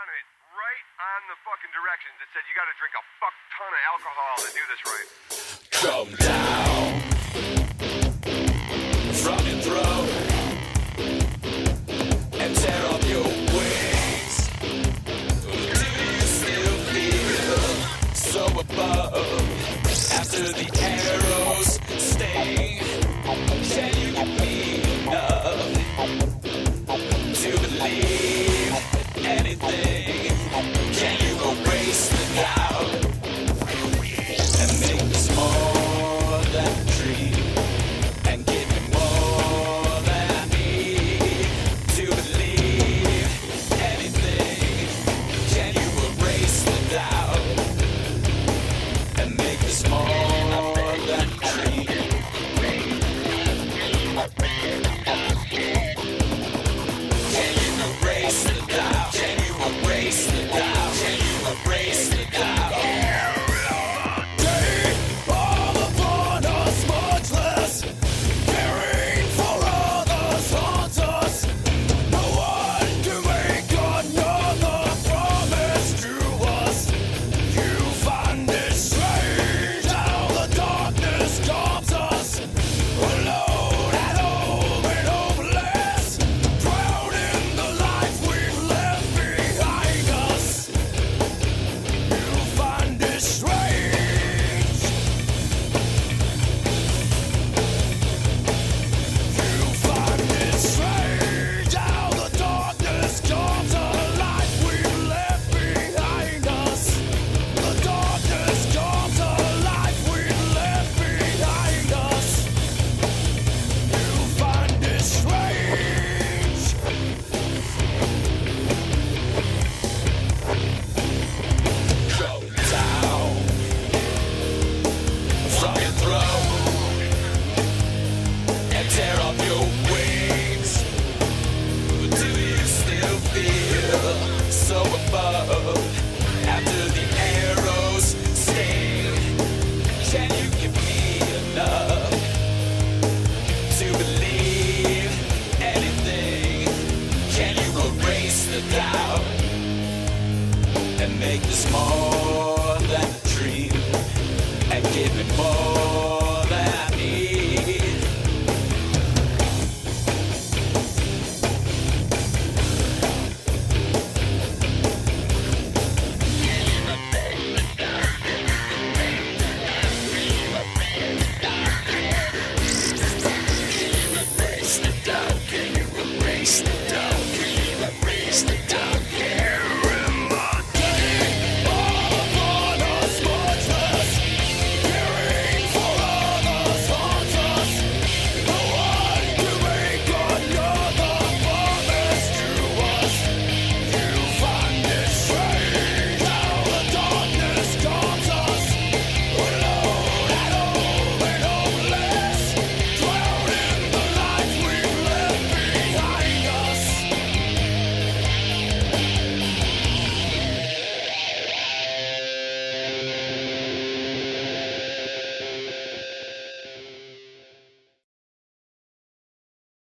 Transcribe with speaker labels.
Speaker 1: on it right on the fucking directions. It said you gotta drink a fuck ton of alcohol to do this right.
Speaker 2: Come down from your throne and tear up your wings. Do you still feel so above after the arrows sting? Can you give me enough to believe anything? Can you erase the doubt and make this more than a dream and give me more than I need to believe anything? Can you erase the doubt and make this more than a dream? Can you erase the doubt? Can you erase the doubt? Can you erase the doubt? And make this more than a dream and give it more